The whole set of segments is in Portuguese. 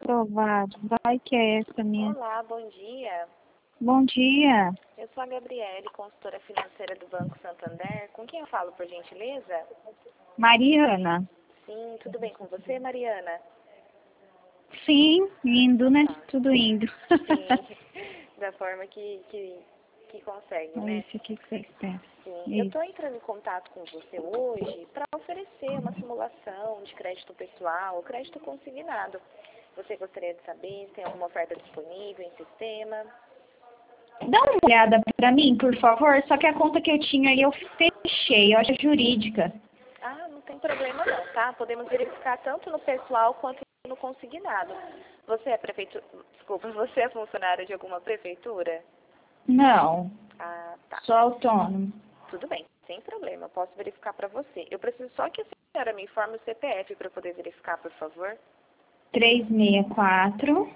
aprovado. Vai que é essa minha. Olá, bom dia. Bom dia. Eu sou a Gabriele, consultora financeira do Banco Santander. Com quem eu falo, por gentileza? Mariana. Sim, tudo bem com você, Mariana? Sim, indo, né? Tá. Tudo indo. Sim, da forma que consegue, É né? isso aqui que você espera. Sim, eu Isso. estou entrando em contato com você hoje para oferecer uma simulação de crédito pessoal ou crédito consignado. Você gostaria de saber se tem alguma oferta disponível em sistema? Dá uma olhada pra mim, por favor. Só que a conta que eu tinha aí eu fechei, eu acho jurídica. Ah, não tem problema não, tá? Podemos verificar tanto no pessoal quanto no consignado. Você é Desculpa, você é funcionário de alguma prefeitura? Não, Ah, tá. sou autônomo. Tudo bem, sem problema. Eu posso verificar para você. Eu preciso só que a senhora me informe o CPF para poder verificar, por favor. 364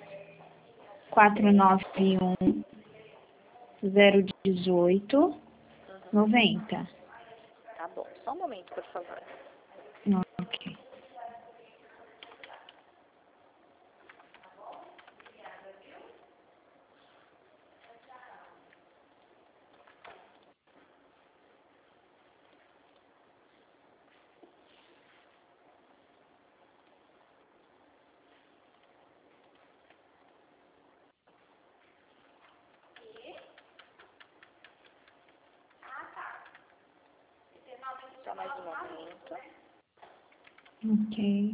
491 018 90. Tá bom. Só um momento, por favor. Ok. Só mais um momento. Ok.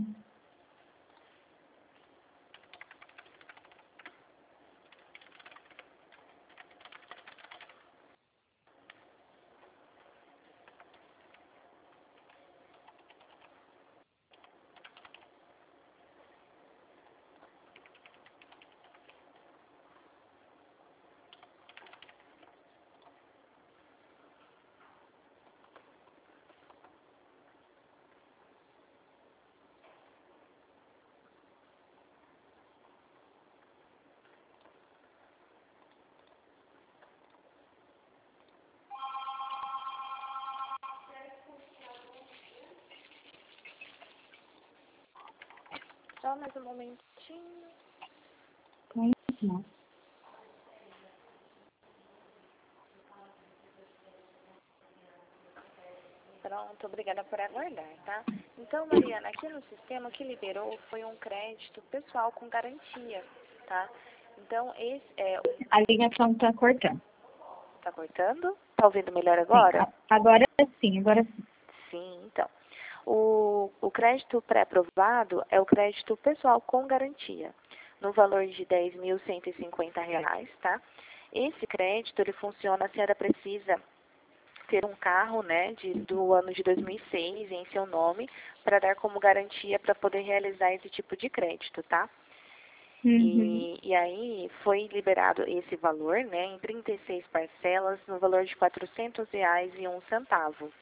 Só mais um momentinho. Não. Pronto, obrigada por aguardar, tá? Então, Mariana, aqui no sistema o que liberou foi um crédito pessoal com garantia, tá? Então, esse é... A ligação está cortando. Tá cortando? Tá ouvindo melhor Sim, agora? agora sim, agora sim. Sim, então. O crédito pré-aprovado é o crédito pessoal com garantia, no valor de R$ 10.150, tá? Esse crédito, ele funciona, a senhora precisa ter um carro, né, do ano de 2006 em seu nome, para dar como garantia para poder realizar esse tipo de crédito, tá? Uhum. E aí foi liberado esse valor, né, em 36 parcelas, no valor de R$ 400,01.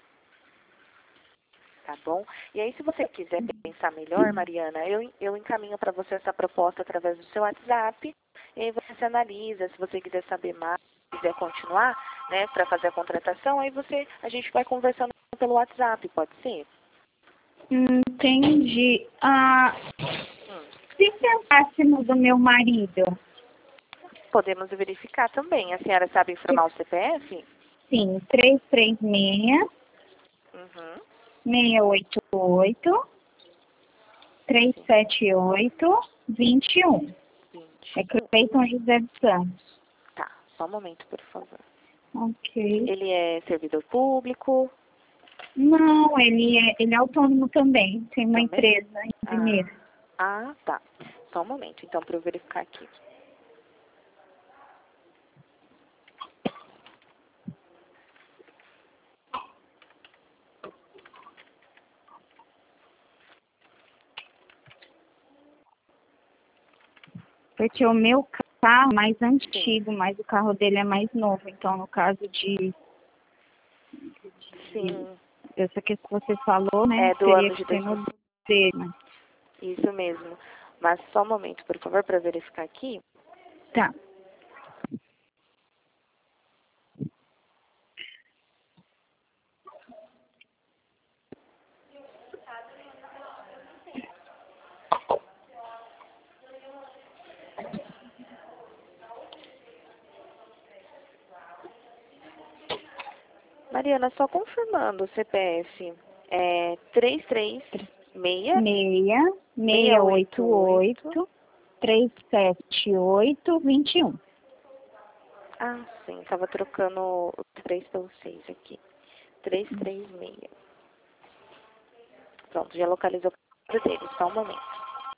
Tá bom? E aí, se você quiser pensar melhor, Mariana, eu encaminho para você essa proposta através do seu WhatsApp. E aí você analisa, se você quiser saber mais, quiser continuar, né, para fazer a contratação, aí a gente vai conversando pelo WhatsApp, pode ser? Entendi. Hum. Se pensássemos do meu marido, Podemos verificar também. A senhora sabe que, informar o CPF? sim, 336 Uhum. 688 Sim. 378 21. É 21. Cleiton José dos Santos. Tá, só um momento, por favor. Ok. Ele é servidor público Não, ele é autônomo também. Tem uma também? empresa em Ah, Limeira. tá. Só um momento, então, para eu verificar aqui. Porque o meu carro é mais Sim, antigo, mas o carro dele é mais novo. Então, no caso de sim. essa que você falou, né, É do teria ano que de ser 2000. no dele. Né? Isso mesmo. Mas só um momento, por favor, para verificar aqui. Tá. Mariana, só confirmando o CPF é 336 688 378 21. Ah, sim, estava trocando o 3 pelo 6 aqui. 336. Pronto, já localizou o caso dele, só um momento.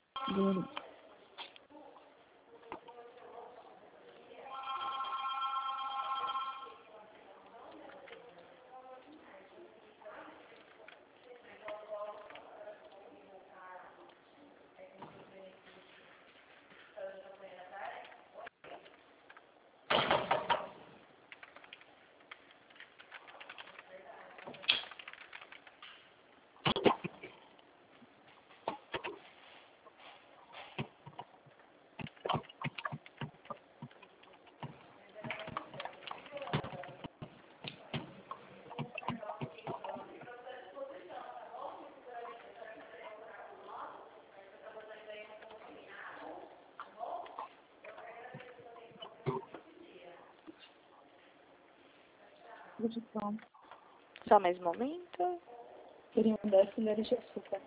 Só mais um momento. Queria mudar a colher de açúcar.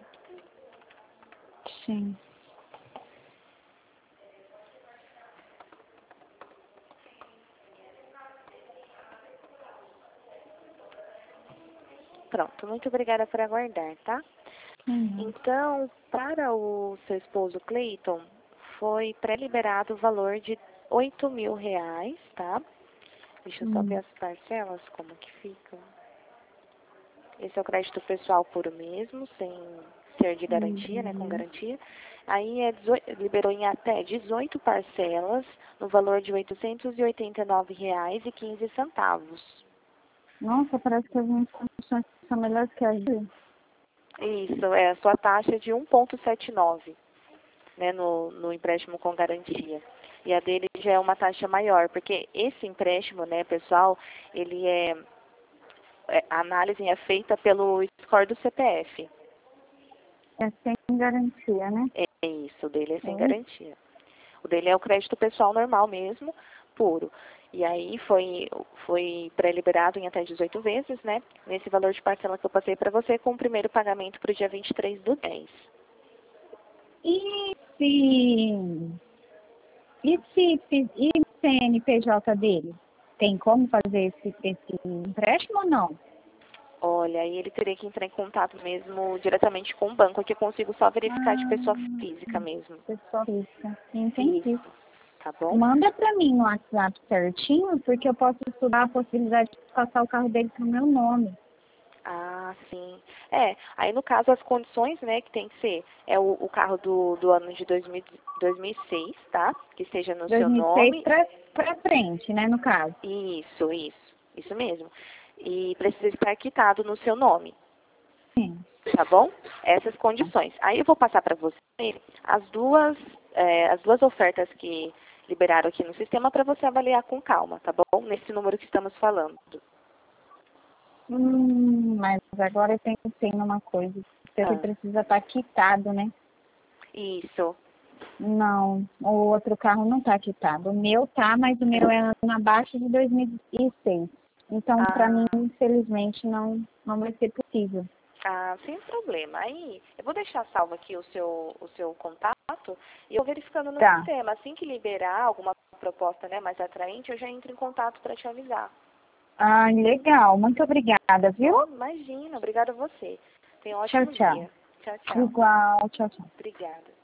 Sim. Pronto, muito obrigada por aguardar, tá? Então, para o seu esposo Cleiton, foi pré-liberado o valor de R$ 8.000, tá? Deixa eu só ver as parcelas, como que ficam. Esse é o crédito pessoal puro mesmo, sem ser de garantia, né, com garantia. Aí liberou em até 18 parcelas, no valor de R$ 889,15. Nossa, parece que as minhas condições são melhores que as dele. Isso, é a sua taxa de 1,79, né, no empréstimo com garantia. E a dele já é uma taxa maior, porque esse empréstimo, né, pessoal, ele a análise é feita pelo score do CPF. É sem garantia, né? É isso, o dele é sem garantia. O dele é o crédito pessoal normal mesmo, puro. E aí foi pré-liberado em até 18 vezes, né? Nesse valor de parcela que eu passei para você, com o primeiro pagamento para o dia 23/10. E o CNPJ dele? Tem como fazer esse empréstimo ou não? Olha, aí ele teria que entrar em contato mesmo diretamente com o banco, que eu consigo só verificar de pessoa física mesmo. Pessoa física. Entendi. Isso, tá bom? Manda para mim no WhatsApp certinho, porque eu posso estudar a possibilidade de passar o carro dele pro meu nome. Ah, sim. Aí no caso as condições, né, que tem que ser, o carro do ano de 2006, tá? Que esteja no seu 2006 nome. para frente, né, no caso. Isso mesmo. E precisa estar quitado no seu nome, Sim. tá bom? Essas condições. Aí eu vou passar para você as duas ofertas que liberaram aqui no sistema para você avaliar com calma, tá bom? Nesse número que estamos falando. Mas agora eu pensei numa coisa. Você precisa estar quitado, né? Isso. Não, o outro carro não está quitado. O meu tá, mas o meu é ano abaixo de 2006. Então, para mim, infelizmente, não vai ser possível. Ah, sem problema. Aí, eu vou deixar salvo aqui o seu contato e eu verificando no sistema. Assim que liberar alguma proposta, né, mais atraente, eu já entro em contato para te avisar. Ah, legal. Muito obrigada, viu? Imagina. Obrigada a você. Tenha um ótimo dia. Tchau, tchau. Igual. Tchau, tchau. Obrigada.